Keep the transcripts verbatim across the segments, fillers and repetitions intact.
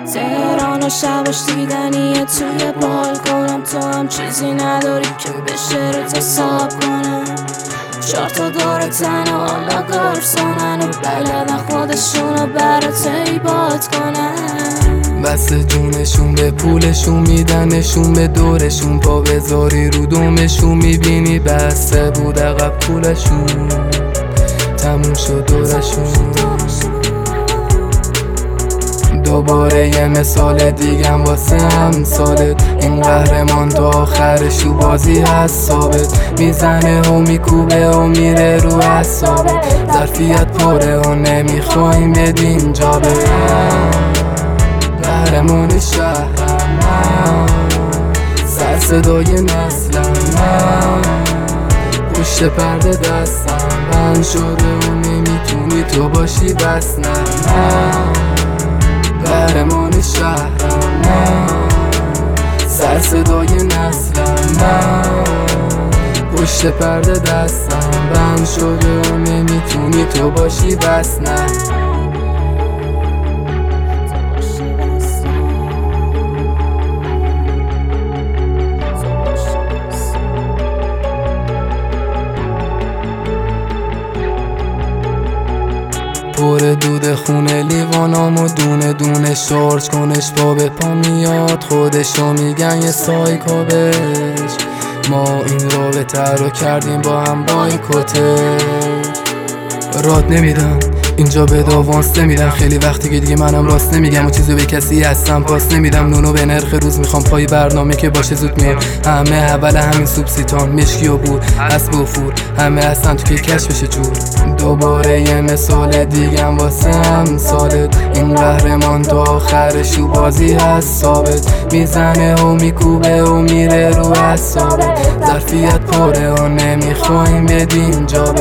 تهران و شبش دیدنیه توی بالکنم، تو هم چیزی نداری که بشه رو تصاب کنم. چهار تا داره تن و حالا گرسانن و بلدن خودشونو برات ایباد کنن. بس جونشون به پولشون میدنشون به دورشون، پا بذاری رو دومشون میبینی بسته بود عقب پولشون، تموم شد دورشون. دوباره یه مثال دیگم واسه همسالت، این قهرمان تا آخرش تو بازی هست ثابت، میزنه و میکوبه و میره رو اعصابت. ظرفیت پره و نمیخوایم بدیم جابه، قهرمان شهرم من، سر صدای نسلم من، پشت پرده دستم بند شده و نمیتونی تو باشی بس نه. من قهرمان شهرم من، سر صدای نسلم من، پشت پرده دستم بند شده و نمیتونی تو باشی بس نه. پر دود خونه لیوانامو دونه دونه شارژ کنش، پا به پا میاد خودشو میگن یه سایکو بش. ما این رابطه رو کردیم با هم بایکوتش، راد نمیدم اینجا به داوانس نمیدم، خیلی وقتی که دیگه منم راست نمیگم و چیزو به کسی هستم پاس نمیدم. نونو به نرخ روز میخوام پای برنامه که باشه زود میام، همه اول همین سوبسیتان مشکی و بود اسب و فور، همه هستن تو که کش بشه جور. دوباره یه مثال دیگم واسه همسالت، این قهرمان تا آخرش تو بازی هست ثابت، میزنه و میکوبه و میره رو اعصابت. ظرفیت پره و نمیخوایم بدیم جابه،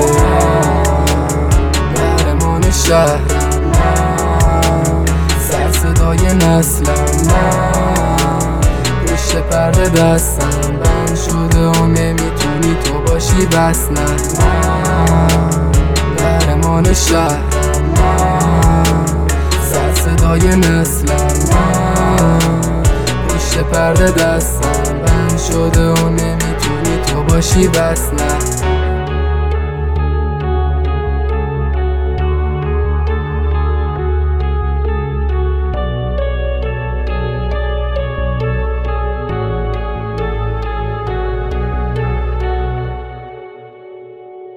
شهرم من، سر صدای نسلم من، پشت پرده دستم بند شده و نمیتونی تو باشی بس نه. من قهرمان شهرم من، سر صدای نسلم من، پشت پرده دستم بند شده و نمیتونی تو باشی بس نه.